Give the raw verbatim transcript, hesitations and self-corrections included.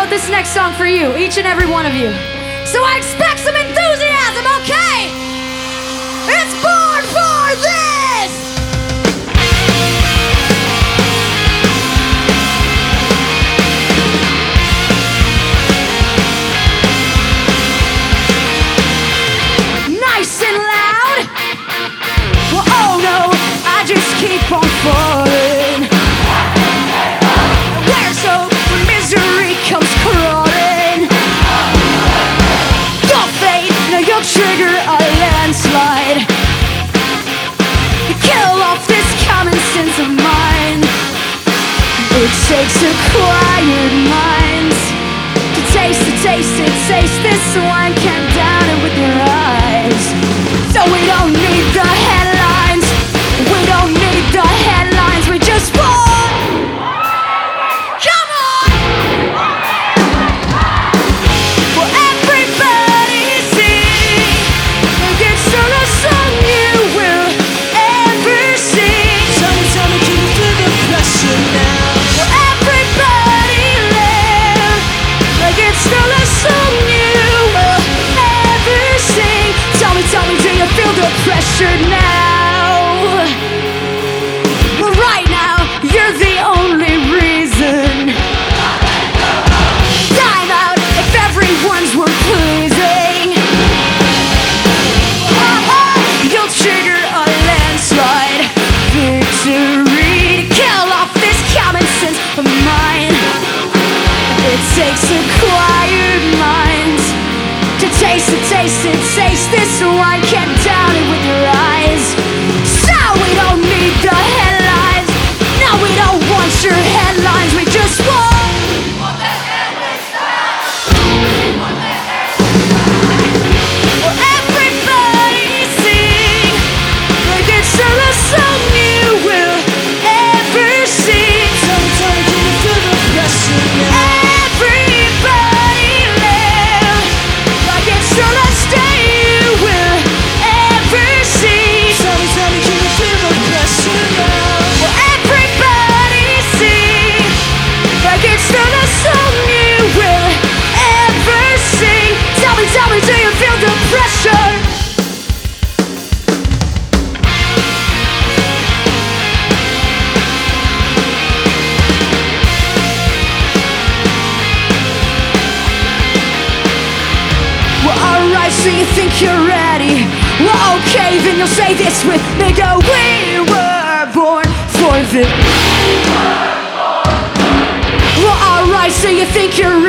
wrote this next song for you, each and every one of you. So I expect some enthusiasm, okay? It's born for this! Nice and loud. Well, oh no, I just keep on falling. Where's hope when misery comes crawling? Your fate, now you'll trigger a landslide. Kill off this common sense of mine. It takes acquired minds to taste it, taste it, taste this wine. Can't down it with your eyes. So we don't need the headlines. We don't need the headlines. We just want. Come on! Well, everybody sing. It's the last song you will ever sing. Tell me, tell me, can you feel the pressure now? Well, everybody live like it's the last song you will ever sing. Tell me, tell me, do you feel the pressure now? Well, right now, you're the only reason. Time out if everyone's worth pleasing. You'll trigger a landslide victory to kill off this common sense of mine. It takes acquired minds to taste it, taste it, taste this wine. Can't down it with your eyes. So we don't need the headlines. No, we don't want your headlines. We just want. Well, everybody sing like it's the last song you will ever sing. Tell me, tell me, can you feel the pressure now? Everybody live like it's the last day you will ever see. Tell me, tell me, can you feel the pressure now? Well, everybody sing like it's the last song you will ever sing. Tell me, tell me, do you feel the pressure? Well, alright, so you think you're ready. Well, okay, then you'll say this with me. Go, we were born for this. Well, alright, so you think you're